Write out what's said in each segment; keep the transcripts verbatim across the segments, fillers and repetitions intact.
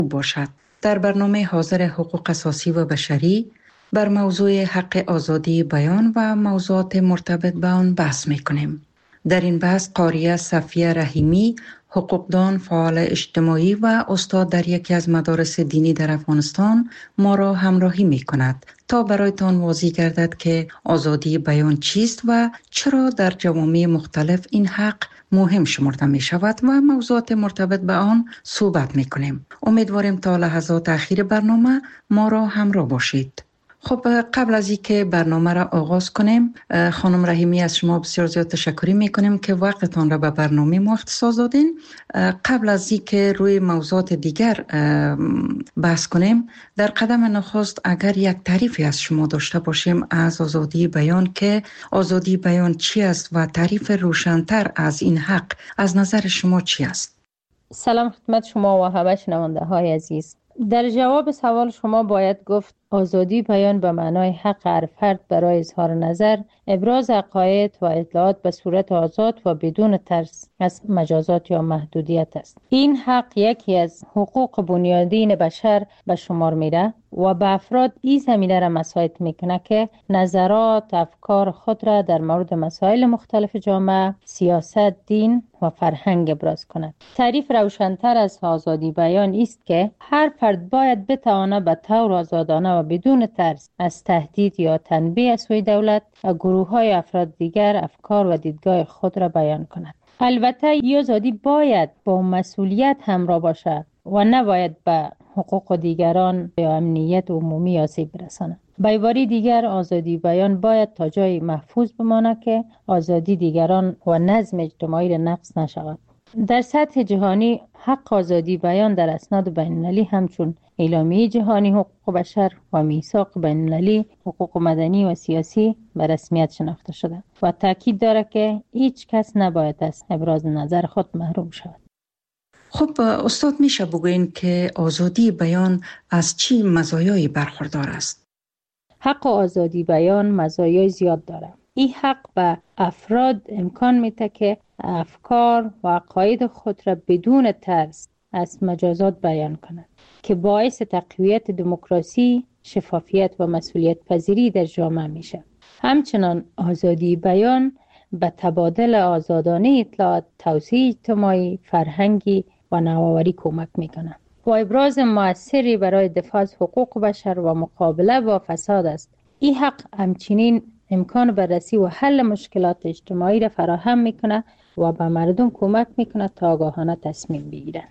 باشد. در برنامه حاضر حقوق اساسی و بشری بر موضوع حق آزادی بیان و موضوعات مرتبط به آن بحث می‌کنیم. در این بحث قاریه صفیه رحیمی، حقوقدان، فعال اجتماعی و استاد در یکی از مدارس دینی در افغانستان ما را همراهی می‌کند تا برایتان واضح گردد که آزادی بیان چیست و چرا در جوامع مختلف این حق مهم شمرده می شود و موضوعات مرتبط به آن صحبت می کنیم. امیدواریم تا لحظات اخیر برنامه ما را همراه باشید. خب قبل از اینکه برنامه را آغاز کنیم، خانم رحیمی از شما بسیار زیاد تشکر می کنیم که وقتتان را به برنامه ما اختصاص دادین. قبل از اینکه روی موضوعات دیگر بحث کنیم، در قدم نخست اگر یک تعریفی از شما داشته باشیم از آزادی بیان، که آزادی بیان چی است و تعریف روشن‌تر از این حق از نظر شما چی است؟ سلام خدمت شما و همه شنونده های عزیز. در جواب سوال شما باید گفت آزادی بیان به معنای حق هر فرد برای اظهار نظر، ابراز عقاید و اطلاعات به صورت آزاد و بدون ترس از مجازات یا محدودیت است. این حق یکی از حقوق بنیادین بشر به شمار میره و به افراد این زمینه را مساعد میکنه که نظرات، افکار خود را در مورد مسائل مختلف جامعه، سیاست، دین و فرهنگ ابراز کند. تعریف روشن‌تر از آزادی بیان است که هر فرد باید بتواند به طور آزادانه و بدون ترس از تهدید یا تنبیه از سوی دولت و گروه‌های افراد دیگر افکار و دیدگاه خود را بیان کند. البته این آزادی باید با مسئولیت همراه باشد و نباید به حقوق دیگران یا امنیت عمومی آسیب برساند. به عبارت دیگر، آزادی بیان باید تا جای محفوظ بماند که آزادی دیگران و نظم اجتماعی را نقض نشود. در سطح جهانی حق آزادی بیان در اسناد بین‌المللی همچون اعلامیه جهانی حقوق بشر و میثاق بین‌المللی حقوق مدنی و سیاسی به رسمیت شناخته شده و تاکید دارد که هیچ کس نباید از ابراز نظر خود محروم شود. خب استاد، میشه بگوین که آزادی بیان از چی مزایایی برخوردار است؟ حق آزادی بیان مزایای زیاد دارد. این حق به افراد امکان میده که افکار و عقاید خود را بدون ترس از مجازات بیان کنند که باعث تقویت دموکراسی، شفافیت و مسئولیت پذیری در جامعه میشه. همچنان آزادی بیان به تبادل آزادانه اطلاعات، توسعه اجتماعی، فرهنگی و نوآوری کمک میکنه و ابراز مؤثری برای دفاع از حقوق بشر و مقابله با فساد است. این حق همچنین امکان بررسی و حل مشکلات اجتماعی را فراهم میکنه و به مردم کمک میکنه تا آگاهانه تصمیم بگیرن.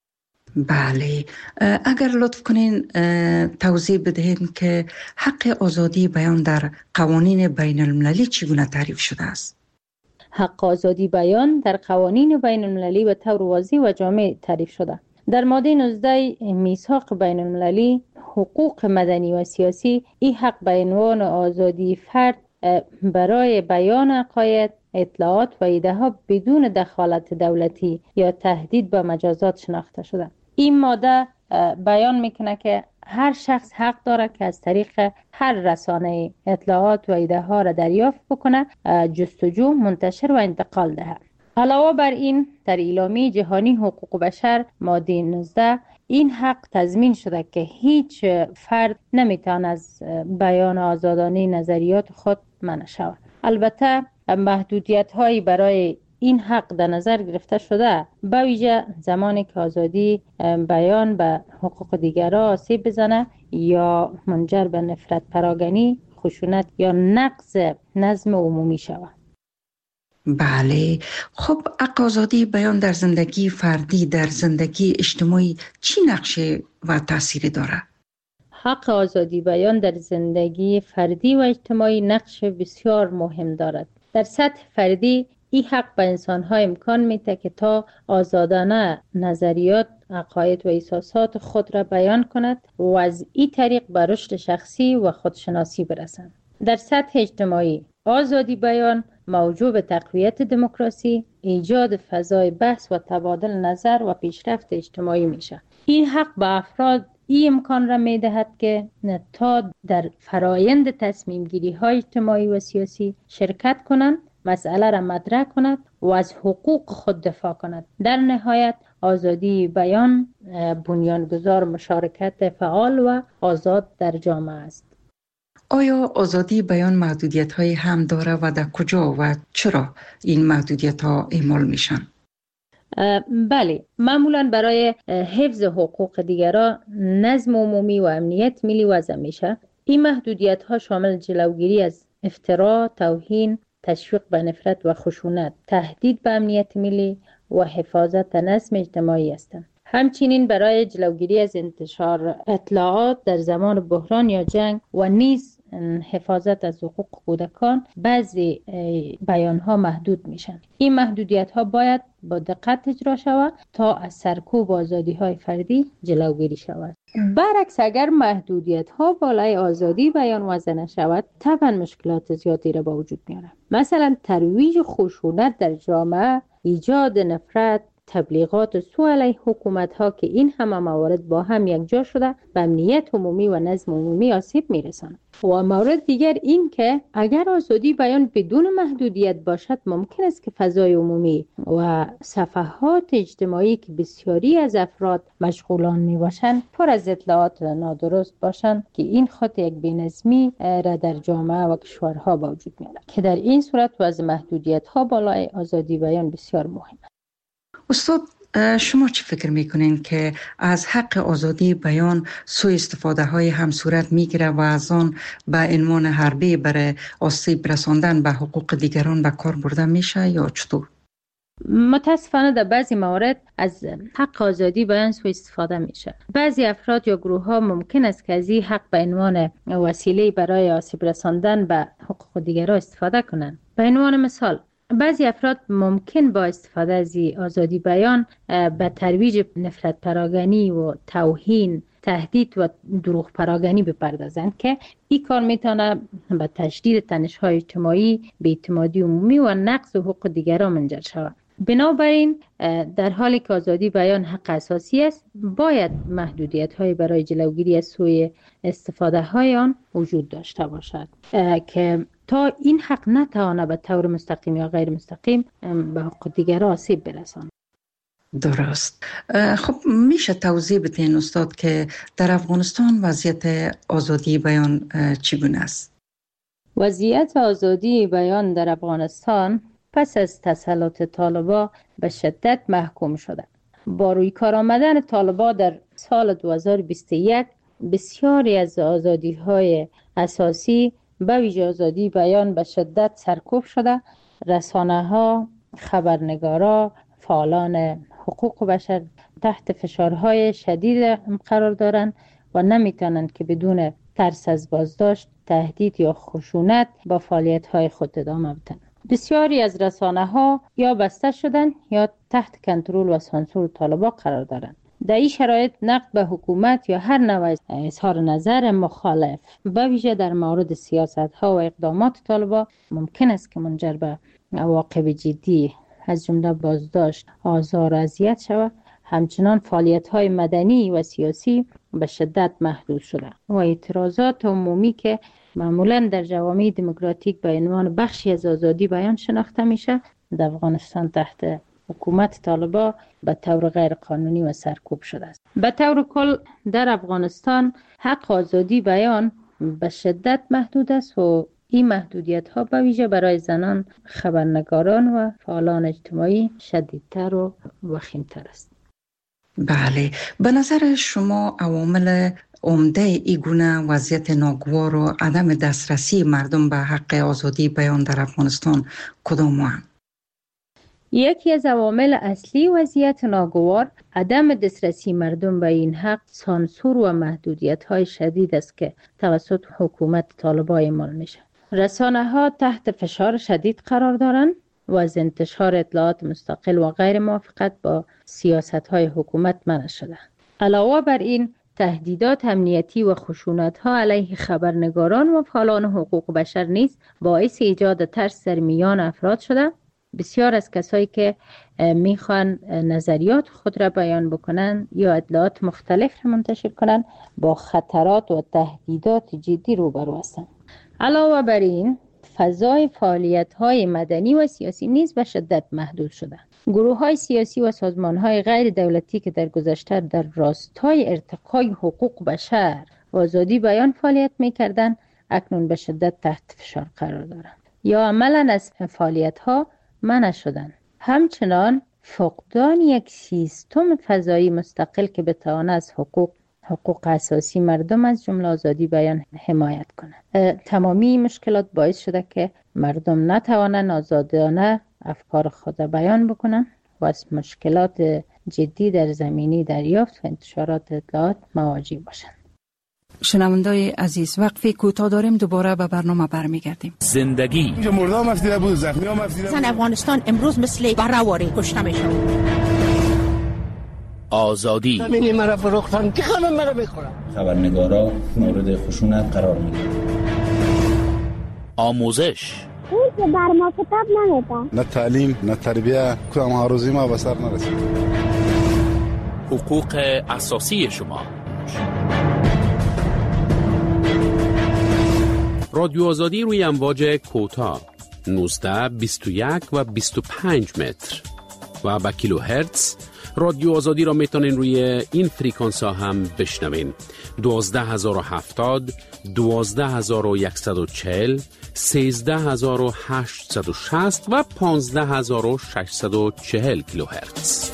بله، اگر لطف کنین توضیح بدهید که حق آزادی بیان در قوانین بین المللی چگونه تعریف شده است؟ حق آزادی بیان در قوانین بین المللی به طور واضح و جامع تعریف شده. در ماده نوزده میثاق بین المللی حقوق مدنی و سیاسی این حق به عنوان آزادی فرد برای بیان عقاید، اطلاعات و ایده ها بدون دخالت دولتی یا تهدید به مجازات شناخته شده. این ماده بیان میکنه که هر شخص حق داره که از طریق هر رسانه اطلاعات و ایده ها را دریافت بکنه، جستجو، منتشر و انتقال دهد. علاوه بر این، در اعلامیه جهانی حقوق بشر ماده نوزده این حق تضمین شده که هیچ فرد نمیتواند از بیان آزادانه نظریات خود منع شود. البته محدودیت هایی برای این حق در نظر گرفته شده، به ویژه زمانی که آزادی بیان به حقوق دیگران آسیب بزنه یا منجر به نفرت پراگنی، خشونت یا نقض نظم عمومی شود. بله، خب حق آزادی بیان در زندگی فردی، در زندگی اجتماعی چی نقشه و تأثیری دارد؟ حق آزادی بیان در زندگی فردی و اجتماعی نقش بسیار مهم دارد. در سطح فردی این حق به انسان‌ها امکان میده که تا آزادانه نظریات، عقاید و احساسات خود را بیان کند و از این طریق به رشد شخصی و خودشناسی برسند. در سطح اجتماعی آزادی بیان موجب تقویت دموکراسی، ایجاد فضای بحث و تبادل نظر و پیشرفت اجتماعی میشه. این حق به افراد این امکان را میدهد که تا در فرایند تصمیم گیری های اجتماعی و سیاسی شرکت کنند، مسئله را مطرح کند و از حقوق خود دفاع کند. در نهایت آزادی بیان بنیانگذار مشارکت فعال و آزاد در جامعه است. آیا آزادی بیان محدودیت های هم داره و در کجا و چرا این محدودیت ها اعمال میشن؟ بله، معمولا برای حفظ حقوق دیگران، نظم عمومی و امنیت ملی وضع میشه. این محدودیت ها شامل جلوگیری از افترا، توهین، تشویق به نفرت و خشونت، تهدید به امنیت ملی و حفاظت نظم اجتماعی هستند. همچنین برای جلوگیری از انتشار اطلاعات در زمان بحران یا جنگ و نیز حفاظت از حقوق کودکان بعضی بیان ها محدود میشن. این محدودیت ها باید با دقت اجرا شود تا از سرکوب آزادی های فردی جلوگیری شود. برعکس اگر محدودیت ها بالای آزادی بیان وضع نشود، طبعا مشکلات زیادی را به وجود میاره. مثلا ترویج خشونت در جامعه، ایجاد نفرت، تبلیغات سو علیه حکومت ها که این همه موارد با هم یکجا شده به امنیت عمومی و نظم عمومی آسیب میرساند. و مورد دیگر این که اگر آزادی بیان بدون محدودیت باشد، ممکن است که فضای عمومی و صفحات اجتماعی که بسیاری از افراد مشغولان می باشند پر از اطلاعات نادرست باشند که این خود یک بی‌نظمی را در جامعه و کشورها به وجود میارد که در این صورت وضع محدودیت ها بالای آزادی بیان بسیار مهم است. استاد، شما چی فکر میکنین که از حق آزادی بیان سوء استفاده های هم صورت میگیره و از آن به عنوان حربه برای آسیب رساندن به حقوق دیگران به کار برده میشه یا چطور؟ متاسفانه در بعضی موارد از حق آزادی بیان سوء استفاده میشه. بعضی افراد یا گروه ها ممکن است که از این حق به عنوان وسیله برای آسیب رساندن به حقوق دیگران استفاده کنند. به عنوان مثال، بعضی افراد ممکن با استفاده از آزادی بیان به ترویج نفرت پراگنی و توهین، تهدید و دروغ پراگنی بپردازند که این کار میتونه به تشدید تنش‌های اجتماعی، بی‌اعتمادی عمومی و نقض حقوق دیگران منجر شود. بنابراین در حالی که آزادی بیان حق اساسی است، باید محدودیت‌های برای جلوگیری از سوء استفاده های آن وجود داشته باشد که تا این حق نتواند به طور مستقیم یا غیر مستقیم به حقوق دیگر آسیب برساند. درست. خب میشه توضیح بدین استاد که در افغانستان وضعیت آزادی بیان چگونه است؟ وضعیت آزادی بیان در افغانستان پس از تسلط طالبان به شدت محکوم شده. با روی کار آمدن طالبان در سال دو هزار و بیست و یک بسیاری از آزادی‌های اساسی به ویژه آزادی بیان به شدت سرکوب شده. رسانه‌ها، خبرنگارا، فعالان حقوق بشر تحت فشارهای شدید قرار دارند و نمیتونند که بدون ترس از بازداشت، تهدید یا خشونت با فعالیت‌های خود ادامه بدن. بسیاری از رسانه‌ها یا بسته شدن یا تحت کنترل و سانسور طالبان قرار دارند. در این شرایط نقد به حکومت یا هر نوع اظهار نظر مخالف به ویژه در مورد سیاست‌ها و اقدامات طالبان ممکن است که منجر به عواقب جدی از جمله بازداشت، آزار و اذیت شود. همچنان فعالیت‌های مدنی و سیاسی به شدت محدود شده و اعتراضات عمومی که معمولاً در جوامع دموکراتیک به عنوان بخشی از آزادی بیان شناخته میشه، در افغانستان تحت حکومت طالبان به طور غیر قانونی و سرکوب شده است. به طور کل در افغانستان حق آزادی بیان به شدت محدود است و این محدودیت ها به ویژه برای زنان، خبرنگاران و فعالان اجتماعی شدیدتر و وخیمتر است. بله، به نظر شما عوامل عمده ای گونه وضعیت ناگوار و عدم دسترسی مردم به حق آزادی بیان در افغانستان کدام هستند؟ یکی از عوامل اصلی وضعیت ناگوار عدم دسترسی مردم به این حق سانسور و محدودیت های شدید است که توسط حکومت طالبان اعمال میشه. رسانه ها تحت فشار شدید قرار دارند و از انتشار اطلاعات مستقل و غیر موافقت با سیاست های حکومت منع شده. علاوه بر این تهدیدات امنیتی و خشونت ها علیه خبرنگاران و فعالان حقوق بشر نیز باعث ایجاد ترس در میان افراد شده. بسیار از کسایی که میخوان نظریات خود را بیان بکنن یا اطلاعات مختلف را منتشر کنن با خطرات و تهدیدات جدی روبرو هستند. علاوه بر این فضای فعالیت‌های مدنی و سیاسی نیز به شدت محدود شدند. گروه‌های سیاسی و سازمان‌های غیر دولتی که در گذشته در راستای ارتقای حقوق بشر و آزادی بیان فعالیت می‌کردند، اکنون به شدت تحت فشار قرار دارند یا عملاً از فعالیت‌ها منع شدند. همچنان فقدان یک سیستم فضایی مستقل که بتواند از حقوق حقوق اساسی مردم از جمله آزادی بیان حمایت کند. تمامی مشکلات باعث شده که مردم نتوانند آزادانه افکار خود بیان بکنند و از مشکلات جدی در زمینه دریافت و انتشارات اطلاعات مواجه باشند. شنوندای عزیز، وقفی کوتاه داریم، دوباره به برنامه برمیگردیم. زندگی مردم افسیده بود، زخمی هم افسیده بود. افغانستان امروز مثل برهواری کشته میشه. آزادی همینی مرا فروختن که همه مرا میخورن. خبرنگارا مورد خشونت قرار میگیرن. آموزش اون که بر ما کتاب نمیده. نه تعلیم نه تربیه، کدام هاروزی ما به سر نرسید. حقوق اساسی شما. رادیو آزادی روی امواج کوتاه نوزده، بیست و یک و بیست و پنج متر و با کیلو هرتز. رادیو آزادی را میتونین روی این فریکانس ها هم بشنوین: دوازده هزار و هفتاد، دوازده هزار و صد و چهل، سیزده هزار و هشتصد و شصت و پانزده هزار و ششصد و چهل کیلو هرتز.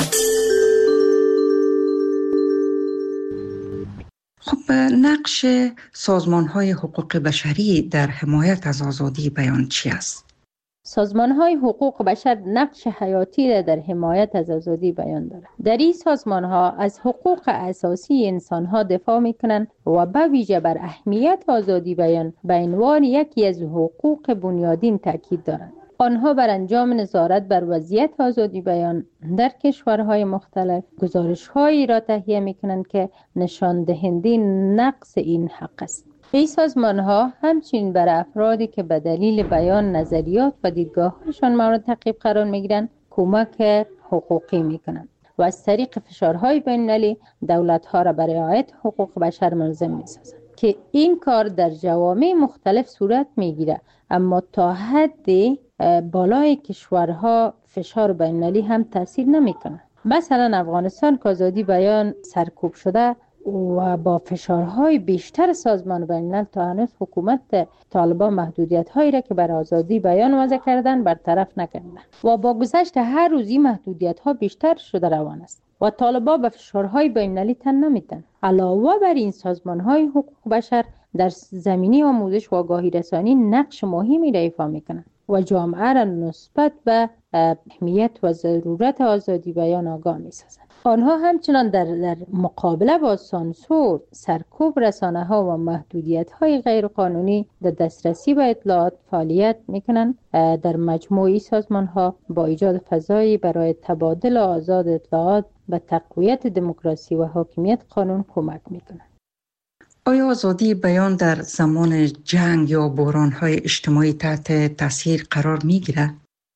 خب نقش سازمان‌های حقوق بشری در حمایت از آزادی بیان چی است؟ سازمان‌های حقوق بشر نقش حیاتی را در حمایت از آزادی بیان دارند. در این سازمان‌ها از حقوق اساسی انسان‌ها دفاع می‌کنند و به ویژه بر اهمیت آزادی بیان به عنوان یکی از حقوق بنیادین تاکید دارند. آنها بر انجام نظارت بر وضعیت آزادی بیان در کشورهای مختلف گزارش‌هایی را تهیه می‌کنند که نشان دهنده نقص این حق است. این سازمان‌ها همچنین بر افرادی که به دلیل بیان نظریات و دیدگاه‌هایشان مورد تعقیب قرار می‌گیرند کمک حقوقی می‌کنند و از طریق فشارهای بین‌المللی دولت‌ها را برای رعایت حقوق بشر ملزم می‌سازند که این کار در جوامع مختلف صورت می‌گیرد، اما تا حدی بالای کشورها فشار بین‌المللی هم تاثیر نمی‌کند. مثلا افغانستان که آزادی بیان سرکوب شده و با فشارهای بیشتر سازمان بین‌الملل تا هنوز حکومت طالبان محدودیت‌هایی را که بر آزادی بیان وضع کردن برطرف نکردند و با گذشت هر روزی محدودیت‌ها بیشتر شده روان است و طالبان به فشارهای بین‌المللی تن نمی‌دهند. علاوه بر این سازمان‌های حقوق بشر در زمینه آموزش و آگاهی رسانی نقش مهمی را ایفا می‌کنند و جامعه را نسبت به اهمیت و ضرورت آزادی بیان آگاه می‌سازند. آنها همچنان در, در مقابله با سانسور، سرکوب رسانه‌ها و محدودیت‌های غیرقانونی در دسترسی به اطلاعات فعالیت می‌کنند. در مجموعی سازمان‌ها با ایجاد فضایی برای تبادل آزاد اطلاعات به تقویت دموکراسی و حاکمیت قانون کمک می‌کنند. آیا آزادی بیان در زمان جنگ یا بحران‌های اجتماعی تحت تاثیر قرار می‌گیرد؟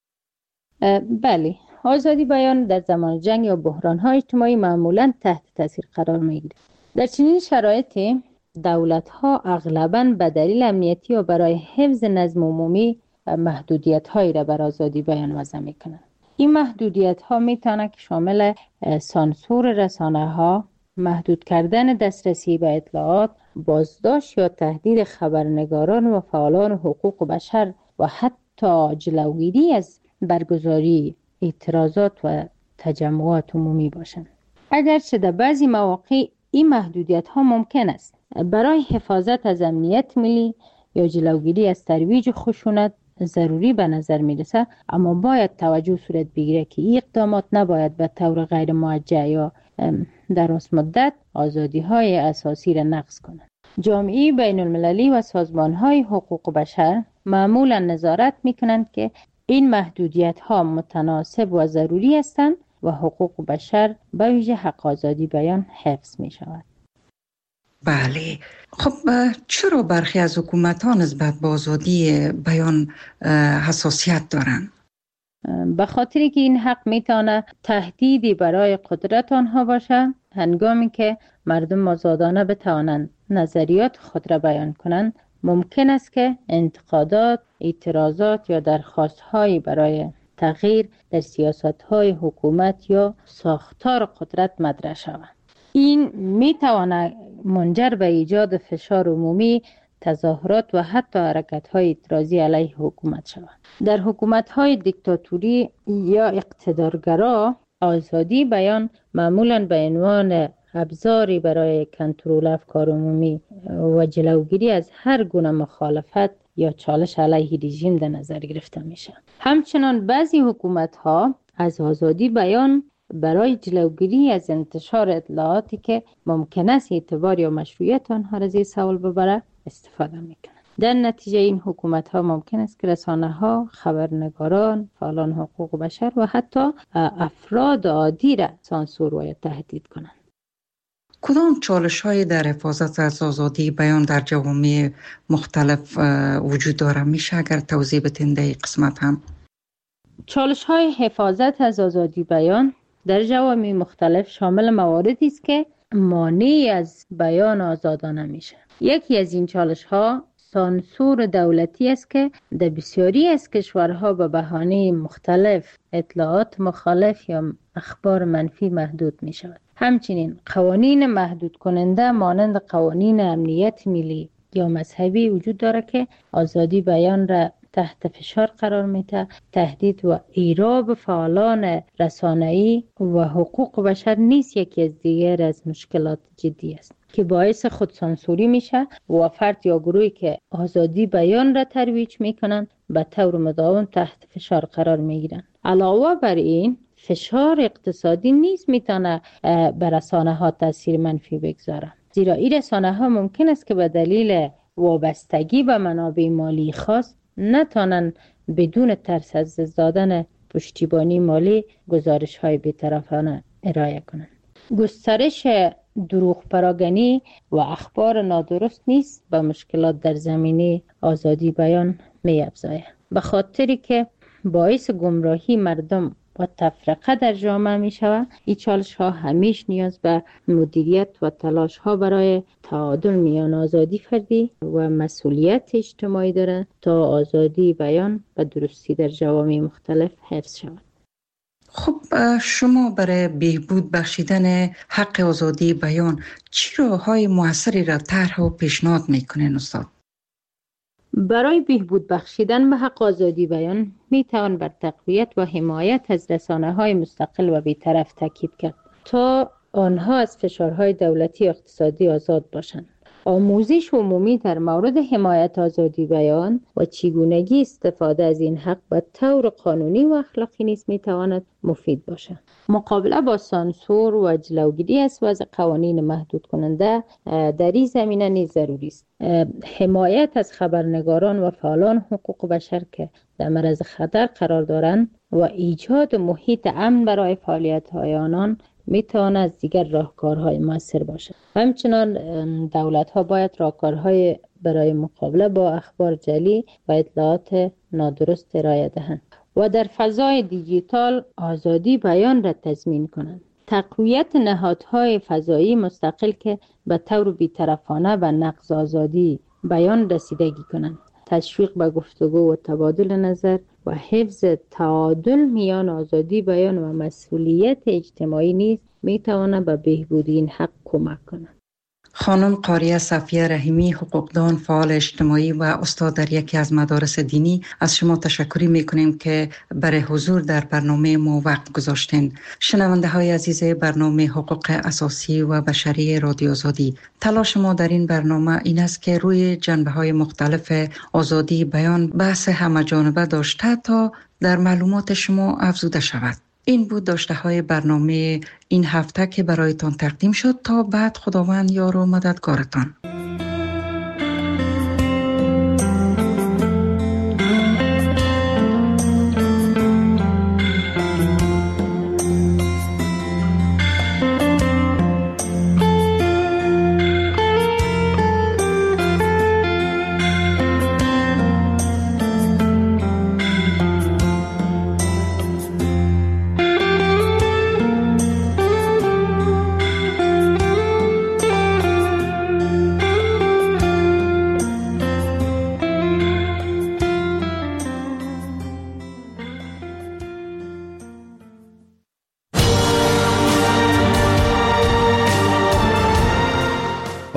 بله، آزادی بیان در زمان جنگ یا بحران‌های اجتماعی معمولاً تحت تاثیر قرار می‌گیرد. در چنین شرایطی دولت‌ها اغلباً به دلیل امنیتی و برای حفظ نظم عمومی محدودیت‌هایی را بر آزادی بیان وضع می‌کنند. این محدودیت‌ها می‌تواند که شامل سانسور رسانه‌ها، محدود کردن دسترسی به اطلاعات، بازداشت یا تهدید خبرنگاران و فعالان حقوق بشر و حتی جلوگیری از برگزاری اعتراضات و تجمعات عمومی باشند. اگرچه در بعضی مواقع این محدودیت ها ممکن است برای حفاظت از امنیت ملی یا جلوگیری از ترویج خشونت ضروری به نظر می رسد، اما باید توجه صورت بگیرد که این اقدامات نباید به طور غیر موجه یا در راست مدت آزادی های اساسی را نقض کنند. جامعه بین المللی و سازمان های حقوق بشر معمولا نظارت می کنند که این محدودیت ها متناسب و ضروری هستند و حقوق بشر به ویژه حق آزادی بیان حفظ می شود. بله، خب چرا برخی از حکومت ها نسبت به آزادی بیان حساسیت دارند؟ به خاطری که این حق میتونه تهدیدی برای قدرت آنها باشه، هنگامی که مردم آزادانه بتوانند نظریات خود را بیان کنند ممکن است که انتقادات، اعتراضات یا درخواست‌های برای تغییر در سیاست‌های حکومت یا ساختار قدرت مطرح شود. این می‌تواند منجر به ایجاد فشار عمومی، تظاهرات و حتی حرکت‌های اعتراضی علیه حکومت شود. در حکومت‌های دیکتاتوری یا اقتدارگرا، آزادی بیان معمولاً به عنوان ابزاری برای کنترل افکار عمومی و جلوگیری از هر گونه مخالفت یا چالش علیه رژیم در نظر گرفته میشه. همچنان بعضی حکومت‌ها از آزادی بیان برای جلوگیری از انتشار اطلاعاتی که ممکن است اعتبار یا مشروعیت آنها را زیر سوال ببره استفاده میکنند. در نتیجه این حکومت‌ها ممکن است که رسانه‌ها، خبرنگاران، فعالان حقوق بشر و حتی افراد عادی را سانسور و یا تهدید کنند. کدام چالش‌های در حفاظت از آزادی بیان در جوامع مختلف وجود داره؟ میشه اگر توضیح بدین در این قسمت هم؟ چالش‌های حفاظت از آزادی بیان در جوامع مختلف شامل مواردی است که مانع از بیان آزادانه میشه. یکی از این چالش‌ها سانسور دولتی است که در بسیاری از کشورها به بهانه مختلف اطلاعات مخالف یا اخبار منفی محدود می شود. همچنین قوانین محدود کننده مانند قوانین امنیت ملی یا مذهبی وجود دارد که آزادی بیان را تحت فشار قرار میده. تهدید و ایراب فعالان رسانه‌ای و حقوق بشر نیز یکی از دیگر از مشکلات جدی است که باعث خودسانسوری میشه و فرد یا گروهی که آزادی بیان را ترویج میکنن به طور مداوم تحت فشار قرار میگیرن. علاوه بر این فشار اقتصادی نیز میتونه بر رسانه ها تاثیر منفی بگذاره، زیرا این رسانه ها ممکن است که به دلیل وابستگی به منابع مالی خاص نتونن بدون ترس از دست دادن پشتیبانی مالی گزارش های بی‌طرفانه ارائه کنند. گسترش دروغ پراگنی و اخبار نادرست نیست به مشکلات در زمینه آزادی بیان می افزاید، به خاطری که باعث گمراهی مردم و تفرقه در جامعه می شود. این چالش ها همیش نیاز به مدیریت و تلاش ها برای تعادل میان آزادی فردی و مسئولیت اجتماعی دارند تا آزادی بیان و درستی در جوامع مختلف حفظ شود. خب شما برای بهبود بخشیدن حق آزادی بیان چه راه‌های موثری را طرح و پیشنهاد میکنین استاد؟ برای بهبود بخشیدن به حق آزادی بیان می توان بر تقویت و حمایت از رسانه‌های مستقل و بی‌طرف تاکید کرد تا آنها از فشارهای دولتی و اقتصادی آزاد باشند. آموزش عمومی در مورد حمایت آزادی بیان و چگونگی استفاده از این حق به طور قانونی و اخلاقی نیز می تواند مفید باشد. مقابله با سانسور و جلوگیری از وضع قوانین محدود کننده در این زمینه نیز ضروری است. حمایت از خبرنگاران و فعالان حقوق بشر که در معرض خطر قرار دارند و ایجاد محیط امن برای فعالیت‌های آنان میتواند از دیگر راهکارهای موثر باشد. همچنان دولت‌ها باید راهکارهای برای مقابله با اخبار جعلی و اطلاعات نادرست ارائه دهند و در فضای دیجیتال آزادی بیان را تضمین کنند. تقویت نهادهای فضایی مستقل که به طور بی‌طرفانه و نقض آزادی بیان رسیدگی کنند. تشویق به گفتگو و تبادل نظر و حفظ تعادل میان آزادی بیان و مسئولیت اجتماعی نیز میتواند به بهبود این حق کمک کند. خانم قاریه صفیه رحیمی، حقوقدان، فعال اجتماعی و استاد در یکی از مدارس دینی، از شما تشکر میکنیم که برای حضور در برنامه ما وقت گذاشتین. شنونده های عزیز برنامه حقوق اساسی و بشری رادیو آزادی، تلاش ما در این برنامه این است که روی جنبه های مختلف آزادی بیان بحث همه‌جانبه داشته تا در معلومات شما افزوده شود. این بود داشته های برنامه این هفته که برایتان تقدیم شد. تا بعد خداوند یار و مددگارتان.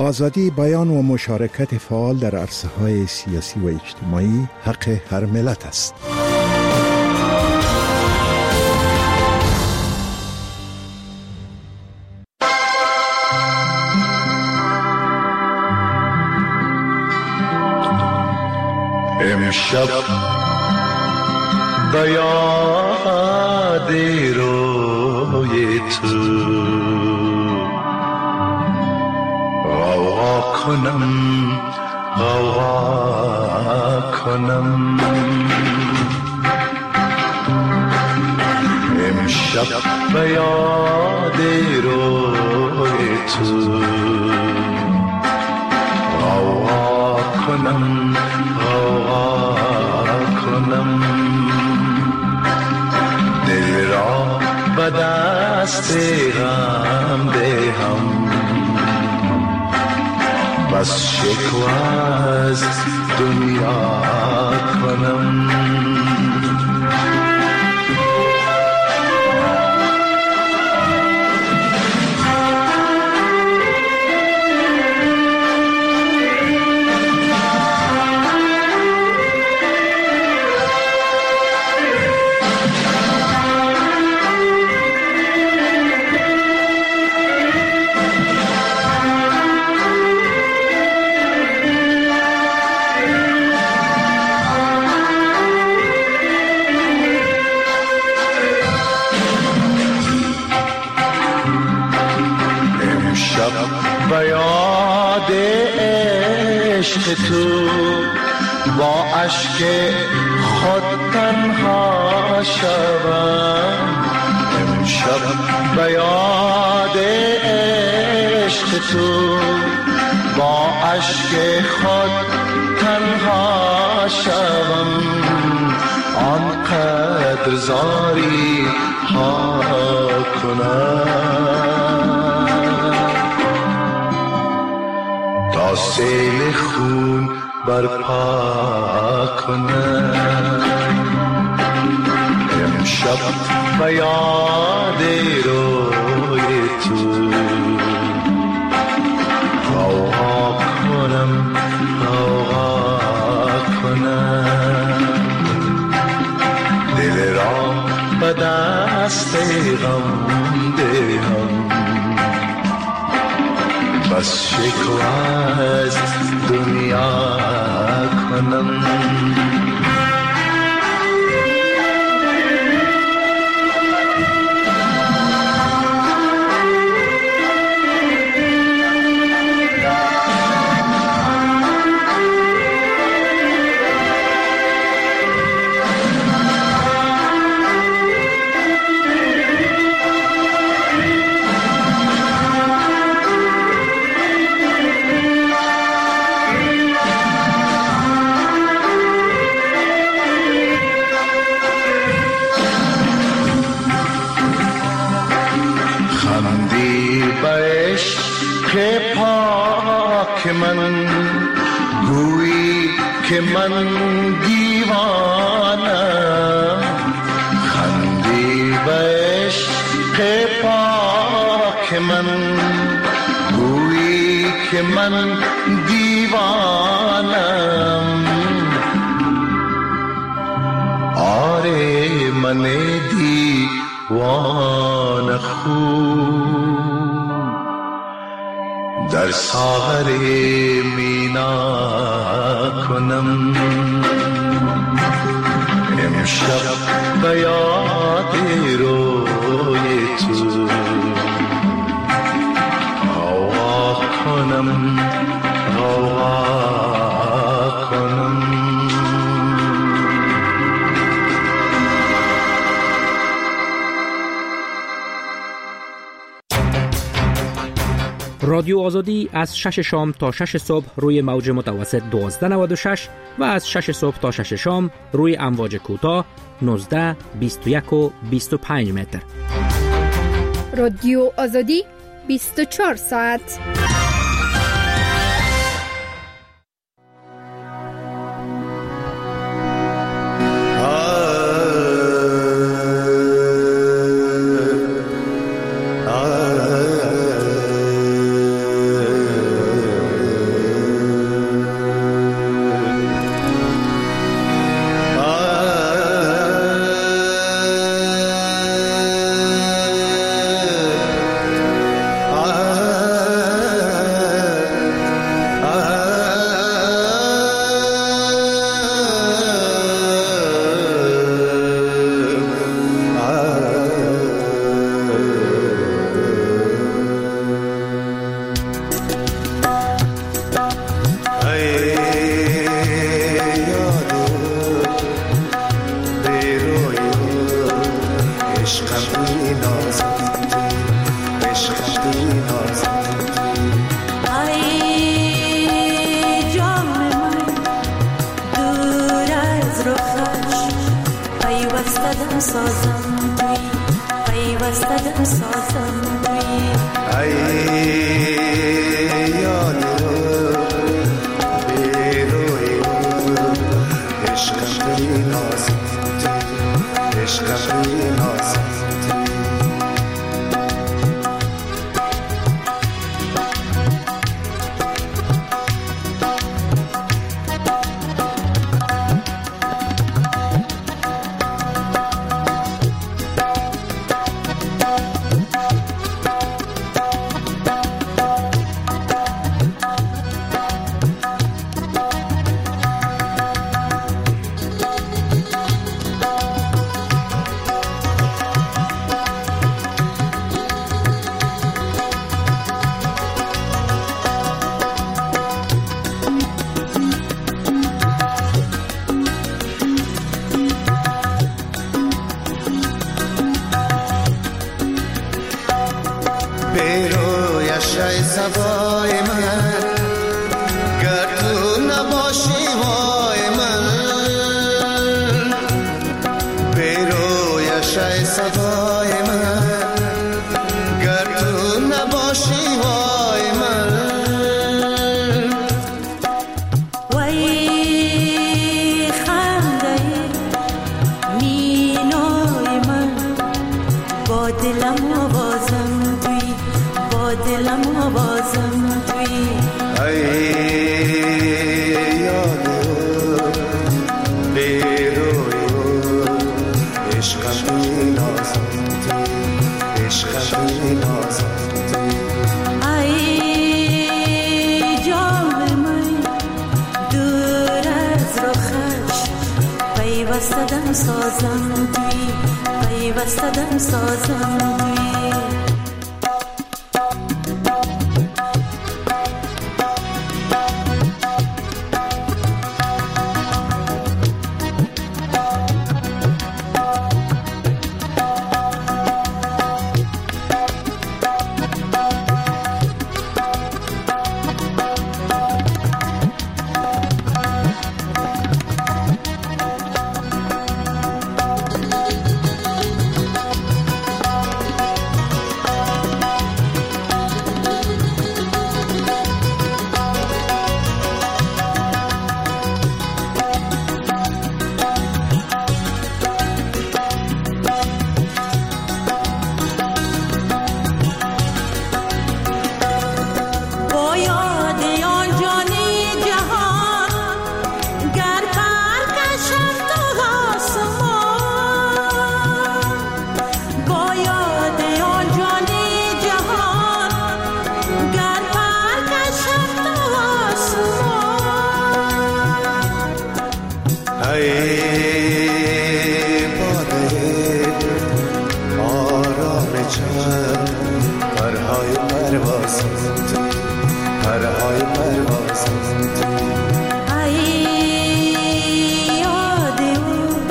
آزادی بیان و مشارکت فعال در عرصه‌های سیاسی و اجتماعی حق هر ملت است. امشب به یاد روی تو غوغا کنم غوغا کنم امشب به یاد روی تو غوغا کنم غوغا کنم دل را به دست غم دهم بس شکوه از دنیا کنم به یاد عشق تو با اشک خود تنها شوم امشب به یاد عشق تو با اشک خود تنها شوم آنقدر زاری ها کنم تا سیل خون برپا کنم امشب به یاد روی تو غوغا کنم غوغا کنم دل را به دست غم دهم بس شکوه از دنیا کنم که من گویی که من دیوانم خندی به عشق پاک من گویی که من دیوانم آره من دیوان خوب در ساغر مینا کنم امشب به یاد روی تو غوغا کنم غوغا کنم رادیو آزادی از شش شام تا شش صبح روی موج متوسط دوازده نود و شش و از شش صبح تا شش شام روی امواج کوتاه نوزده بیست و یک و بیست و پنج متر. رادیو آزادی بیست و چهار ساعت. پیوستدم سازم توی پیوستدم سازم توی ای یاد رو بیروی عشقم توی نازم توی عشقم توی نازم بیرویش ای سبای من گر تو نباشی وای من بیرویش ای سبای من گر تو نباشی وای من وای خنده مینای من با دلم آوازم توی با دلم آوازم توی ای یادو بیروی عشقم توی نازم توی عشقم توی نازم توی ای جام من دور از رخش پیوستدم سازم توی پیوستدم سازم توی پرهای پروازم پرهای پروازم ای یاد او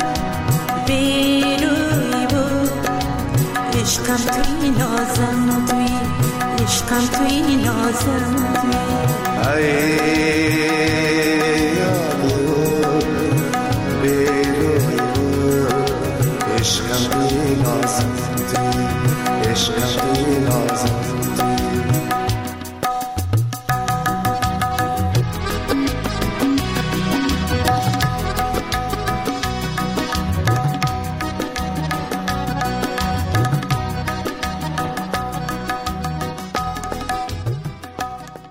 بیروی او عشقم توی نازم توی عشقم توی نازم توی ای یاد او بیروی او عشقم توی نازم توی عشقم توی نازم